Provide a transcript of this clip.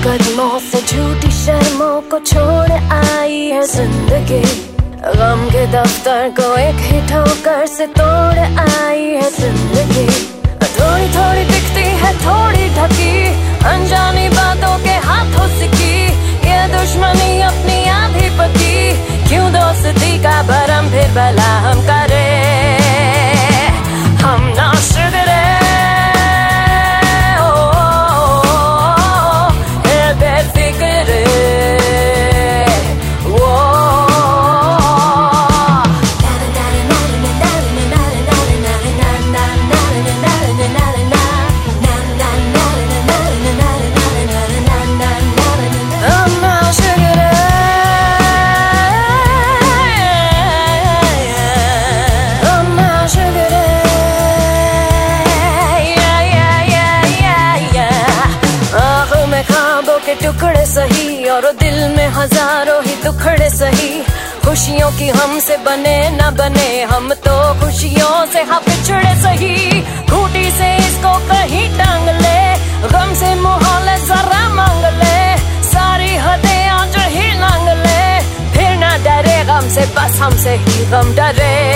कदमों से झूठी शर्मों को छोड़ आई है जिंदगी। गम के दफ्तर को एक ही ठोकर से तोड़ आई है जिंदगी। थोड़ी थोड़ी दिखती है थोड़ी ढकी, अनजानी बातों के हाथों सिकी। ये दुश्मनी अपनी आधी पकी, क्यों दोस्ती का भरम फिर भला हम करे। हम ना सुधरे टुकड़े सही और दिल में हजारों ही टुकड़े सही। खुशियों की हमसे बने न बने, हम तो खुशियों से हाँ पिछड़े सही। खूटी से इसको कहीं टांग ले, गम से मोहल्ले जरा मांग ले। सारी हदें आज ही लांग ले, फिर ना डरे गम से, बस हमसे ही गम डरे।